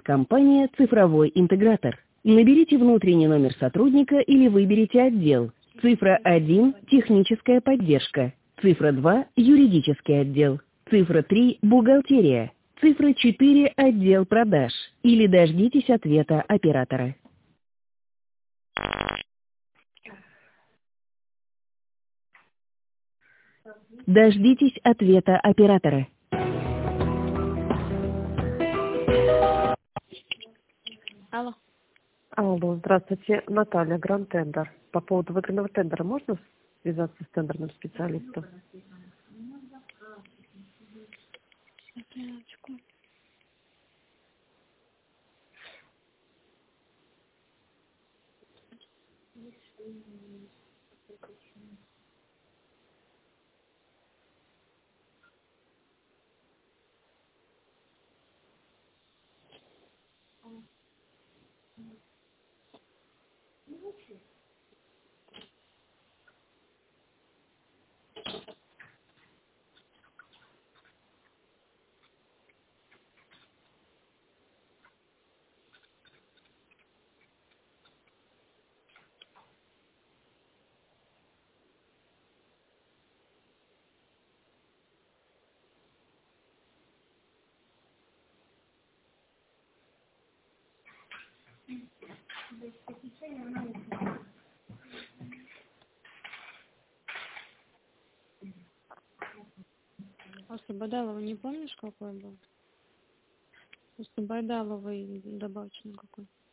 компания «Цифровой интегратор». Наберите внутренний номер сотрудника или выберите отдел. Цифра 1 – техническая поддержка. Цифра 2 – юридический отдел. Цифра 3 – бухгалтерия. Цифра 4 – отдел продаж. Или дождитесь ответа оператора. Дождитесь ответа оператора. Алло. Алло, здравствуйте, Наталья, Гранд Тендер. По поводу выигранного тендера можно связаться с тендерным специалистом? Минуточку. После Байдалова не помнишь, какой был? После Байдаловой добавочный какой?